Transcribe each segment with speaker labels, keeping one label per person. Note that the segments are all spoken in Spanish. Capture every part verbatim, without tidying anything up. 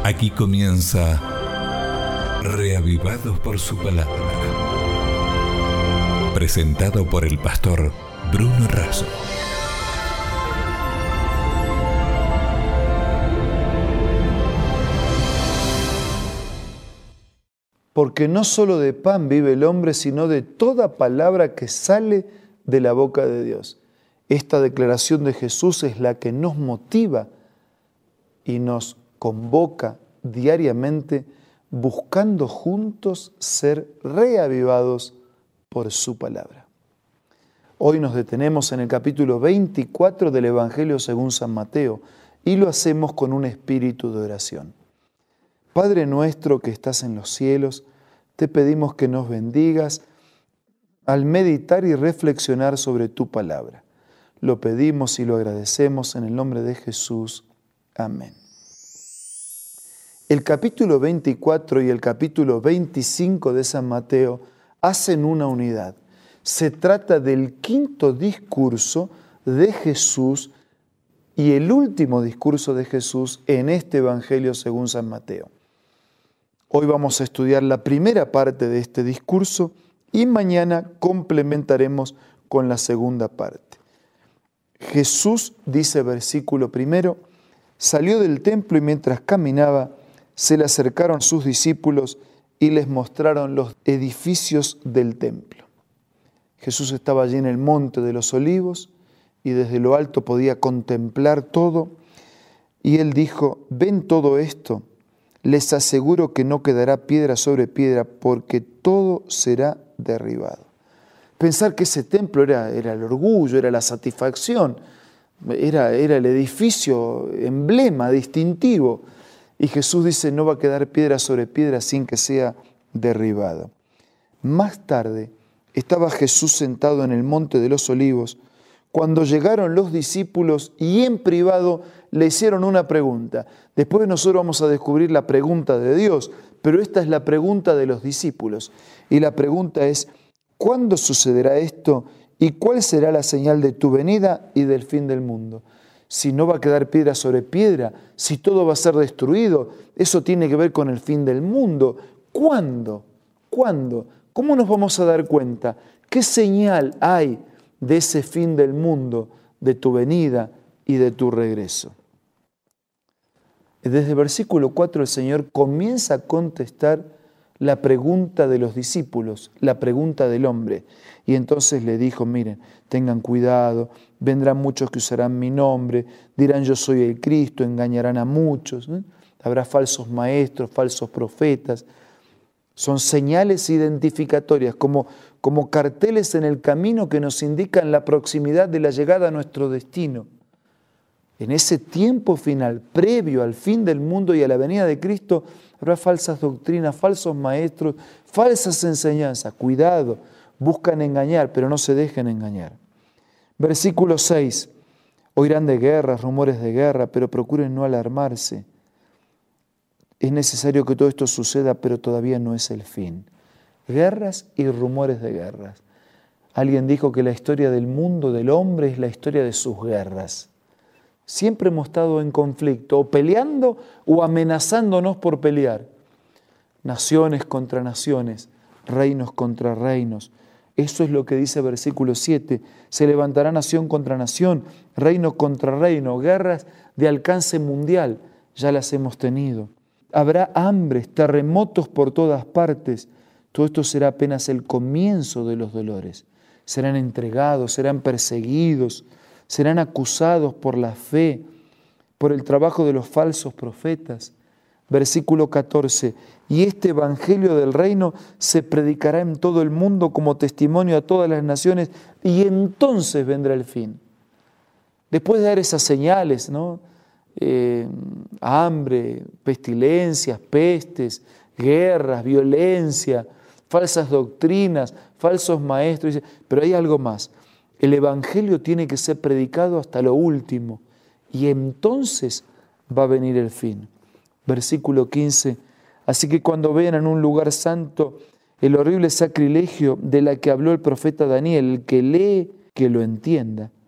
Speaker 1: Aquí comienza Reavivados por su palabra. Presentado por el pastor Bruno Razo.
Speaker 2: Porque no solo de pan vive el hombre, sino de toda palabra que sale de la boca de Dios. Esta declaración de Jesús es la que nos motiva y nos convoca diariamente, buscando juntos ser reavivados por su palabra. Hoy nos detenemos en el capítulo veinticuatro del Evangelio según San Mateo y lo hacemos con un espíritu de oración. Padre nuestro que estás en los cielos, te pedimos que nos bendigas al meditar y reflexionar sobre tu palabra. Lo pedimos y lo agradecemos en el nombre de Jesús. Amén. El capítulo veinticuatro y el capítulo veinticinco de San Mateo hacen una unidad. Se trata del quinto discurso de Jesús y el último discurso de Jesús en este Evangelio según San Mateo. Hoy vamos a estudiar la primera parte de este discurso y mañana complementaremos con la segunda parte. Jesús, dice versículo primero, salió del templo y mientras caminaba, se le acercaron sus discípulos y les mostraron los edificios del templo. Jesús estaba allí en el monte de los olivos y desde lo alto podía contemplar todo. Y él dijo, ven todo esto, les aseguro que no quedará piedra sobre piedra porque todo será derribado. Pensar que ese templo era, era el orgullo, era la satisfacción, era, era el edificio emblema, distintivo. Y Jesús dice, no va a quedar piedra sobre piedra sin que sea derribado. Más tarde, estaba Jesús sentado en el monte de los olivos, cuando llegaron los discípulos y en privado le hicieron una pregunta. Después nosotros vamos a descubrir la pregunta de Dios, pero esta es la pregunta de los discípulos. Y la pregunta es, ¿cuándo sucederá esto y cuál será la señal de tu venida y del fin del mundo? Si no va a quedar piedra sobre piedra, si todo va a ser destruido, eso tiene que ver con el fin del mundo. ¿Cuándo? ¿Cuándo? ¿Cómo nos vamos a dar cuenta? ¿Qué señal hay de ese fin del mundo, de tu venida y de tu regreso? Desde el versículo cuatro el Señor comienza a contestar la pregunta de los discípulos, la pregunta del hombre. Y entonces le dijo, miren, tengan cuidado, vendrán muchos que usarán mi nombre, dirán yo soy el Cristo, engañarán a muchos. ¿eh? Habrá falsos maestros, falsos profetas. Son señales identificatorias, como, como carteles en el camino que nos indican la proximidad de la llegada a nuestro destino. En ese tiempo final, previo al fin del mundo y a la venida de Cristo, habrá falsas doctrinas, falsos maestros, falsas enseñanzas. Cuidado, buscan engañar, pero no se dejen engañar. Versículo seis. Oirán de guerras, rumores de guerra, pero procuren no alarmarse. Es necesario que todo esto suceda, pero todavía no es el fin. Guerras y rumores de guerras. Alguien dijo que la historia del mundo, del hombre, es la historia de sus guerras. Siempre hemos estado en conflicto, o peleando o amenazándonos por pelear. Naciones contra naciones, reinos contra reinos. Eso es lo que dice versículo siete. Se levantará nación contra nación, reino contra reino, guerras de alcance mundial. Ya las hemos tenido. Habrá hambres, terremotos por todas partes. Todo esto será apenas el comienzo de los dolores. Serán entregados, serán perseguidos, serán acusados por la fe, por el trabajo de los falsos profetas. Versículo catorce. Y este evangelio del reino se predicará en todo el mundo como testimonio a todas las naciones y entonces vendrá el fin. Después de dar esas señales, ¿no? Eh, hambre, pestilencias, pestes, guerras, violencia, falsas doctrinas, falsos maestros. Pero hay algo más. El evangelio tiene que ser predicado hasta lo último y entonces va a venir el fin. Versículo quince. Así que cuando vean en un lugar santo el horrible sacrilegio de la que habló el profeta Daniel, el que lee, que lo entienda.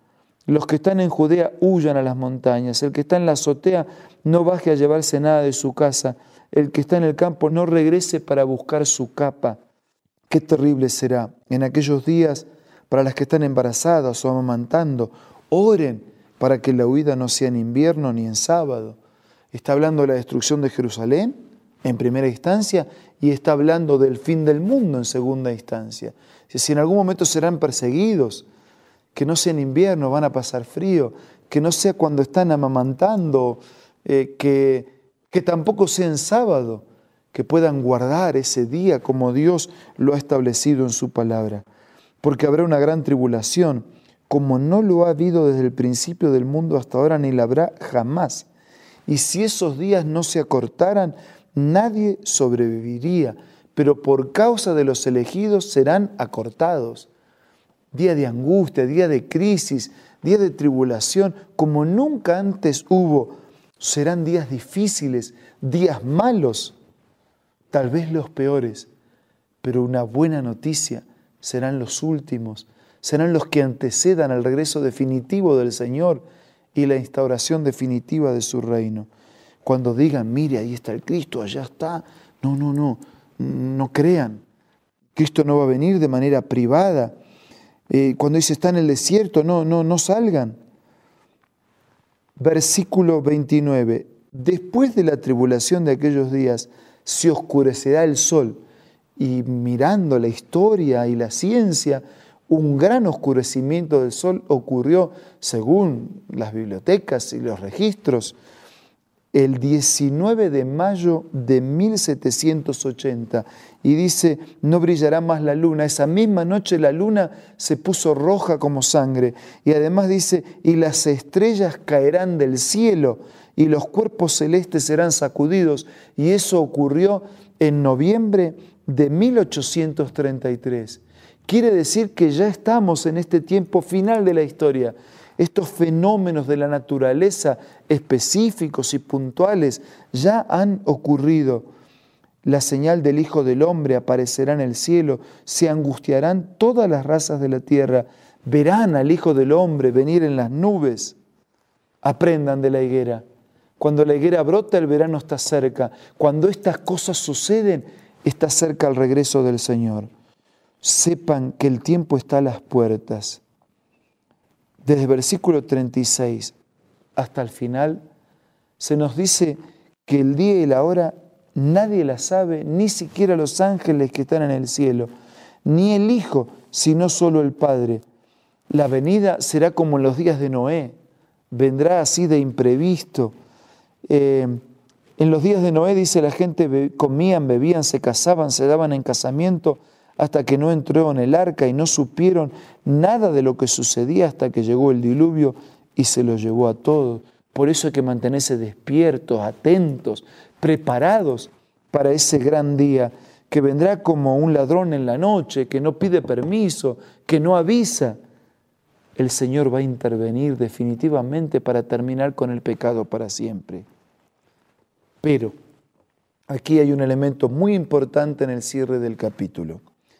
Speaker 2: Los que están en Judea huyan a las montañas. El que está en la azotea no baje a llevarse nada de su casa. El que está en el campo no regrese para buscar su capa. Qué terrible será en aquellos días para las que están embarazadas o amamantando. Oren para que la huida no sea en invierno ni en sábado. Está hablando de la destrucción de Jerusalén en primera instancia y está hablando del fin del mundo en segunda instancia. Si en algún momento serán perseguidos, que no sea en invierno, van a pasar frío, que no sea cuando están amamantando, eh, que, que tampoco sea en sábado, que puedan guardar ese día como Dios lo ha establecido en su palabra. Porque habrá una gran tribulación, como no lo ha habido desde el principio del mundo hasta ahora, ni la habrá jamás. Y si esos días no se acortaran, nadie sobreviviría, pero por causa de los elegidos serán acortados. Día de angustia, día de crisis, día de tribulación, como nunca antes hubo. Serán días difíciles, días malos, tal vez los peores, pero una buena noticia, serán los últimos, serán los que antecedan al regreso definitivo del Señor y la instauración definitiva de su reino. Cuando digan, mire, ahí está el Cristo, allá está, no, no, no, no crean. Cristo no va a venir de manera privada. Eh, cuando dice está en el desierto, no, no, no salgan. Versículo veintinueve. Después de la tribulación de aquellos días, se oscurecerá el sol. Y mirando la historia y la ciencia, un gran oscurecimiento del sol ocurrió, según las bibliotecas y los registros, el diecinueve de mayo de mil setecientos ochenta. Y dice, no brillará más la luna. Esa misma noche la luna se puso roja como sangre. Y además dice, y las estrellas caerán del cielo y los cuerpos celestes serán sacudidos. Y eso ocurrió en noviembre de mil ochocientos treinta y tres. Quiere decir que ya estamos en este tiempo final de la historia. Estos fenómenos de la naturaleza específicos y puntuales ya han ocurrido. La señal del Hijo del Hombre aparecerá en el cielo, se angustiarán todas las razas de la tierra, verán al Hijo del Hombre venir en las nubes. Aprendan de la higuera. Cuando la higuera brota, el verano está cerca. Cuando estas cosas suceden, está cerca el regreso del Señor. Sepan que el tiempo está a las puertas. Desde el versículo treinta y seis hasta el final, se nos dice que el día y la hora nadie la sabe, ni siquiera los ángeles que están en el cielo, ni el Hijo, sino solo el Padre. La venida será como en los días de Noé, vendrá así de imprevisto. Eh, en los días de Noé, dice, la gente be- comían, bebían, se casaban, se daban en casamiento, hasta que no entró en el arca y no supieron nada de lo que sucedía hasta que llegó el diluvio y se lo llevó a todos. Por eso hay que mantenerse despiertos, atentos, preparados para ese gran día que vendrá como un ladrón en la noche, que no pide permiso, que no avisa. El Señor va a intervenir definitivamente para terminar con el pecado para siempre. Pero aquí hay un elemento muy importante en el cierre del capítulo.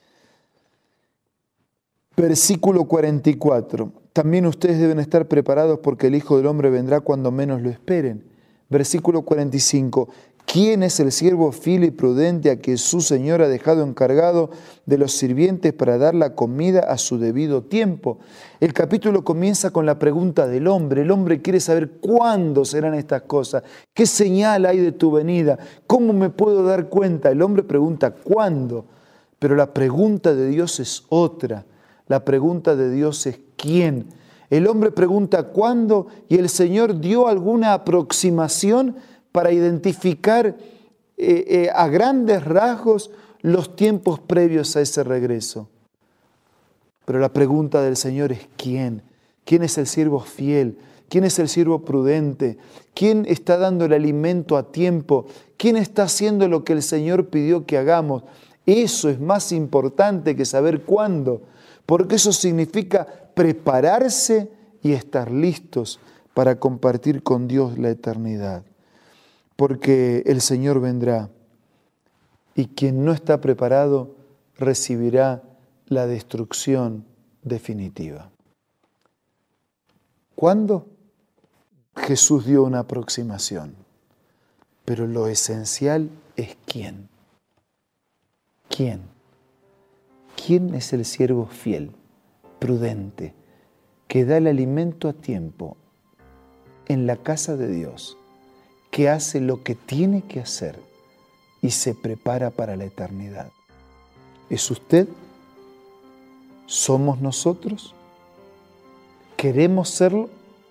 Speaker 2: Versículo cuarenta y cuatro. También ustedes deben estar preparados porque el Hijo del Hombre vendrá cuando menos lo esperen. Versículo cuarenta y cinco. ¿Quién es el siervo fiel y prudente a que su Señor ha dejado encargado de los sirvientes para dar la comida a su debido tiempo? El capítulo comienza con la pregunta del hombre. El hombre quiere saber cuándo serán estas cosas. ¿Qué señal hay de tu venida? ¿Cómo me puedo dar cuenta? El hombre pregunta ¿cuándo? Pero la pregunta de Dios es otra. La pregunta de Dios es ¿quién? El hombre pregunta ¿cuándo? Y el Señor dio alguna aproximación para identificar eh, eh, a grandes rasgos los tiempos previos a ese regreso. Pero la pregunta del Señor es ¿quién? ¿Quién es el siervo fiel? ¿Quién es el siervo prudente? ¿Quién está dando el alimento a tiempo? ¿Quién está haciendo lo que el Señor pidió que hagamos? Eso es más importante que saber cuándo, porque eso significa prepararse y estar listos para compartir con Dios la eternidad. Porque el Señor vendrá y quien no está preparado recibirá la destrucción definitiva. ¿Cuándo? Jesús dio una aproximación. Pero lo esencial es quién. ¿Quién? ¿Quién es el siervo fiel, prudente, que da el alimento a tiempo en la casa de Dios, que hace lo que tiene que hacer y se prepara para la eternidad? ¿Es usted? ¿Somos nosotros? ¿Queremos serlo?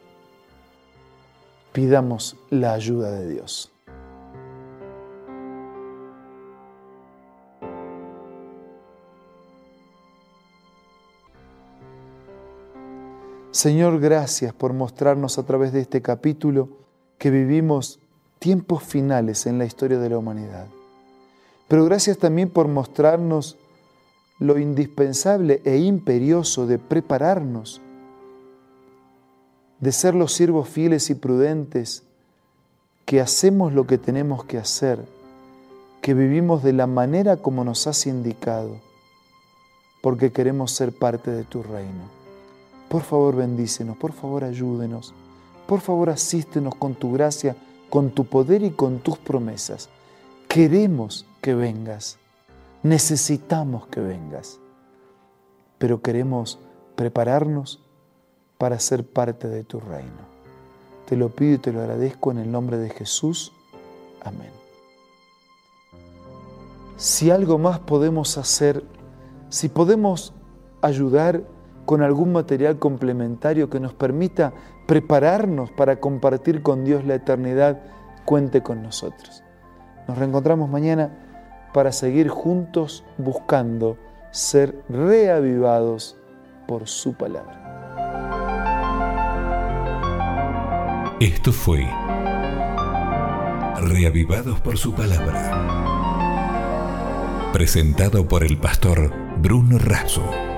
Speaker 2: Pidamos la ayuda de Dios. Señor, gracias por mostrarnos a través de este capítulo que vivimos tiempos finales en la historia de la humanidad. Pero gracias también por mostrarnos lo indispensable e imperioso de prepararnos, de ser los siervos fieles y prudentes, que hacemos lo que tenemos que hacer, que vivimos de la manera como nos has indicado, porque queremos ser parte de tu reino. Por favor, bendícenos, por favor, ayúdenos, por favor, asístenos con tu gracia, con tu poder y con tus promesas. Queremos que vengas, necesitamos que vengas, pero queremos prepararnos para ser parte de tu reino. Te lo pido y te lo agradezco en el nombre de Jesús. Amén. Si algo más podemos hacer, si podemos ayudar con algún material complementario que nos permita prepararnos para compartir con Dios la eternidad, cuente con nosotros. Nos reencontramos mañana para seguir juntos buscando ser reavivados por su palabra.
Speaker 1: Esto fue Reavivados por su palabra, presentado por el pastor Bruno Razo.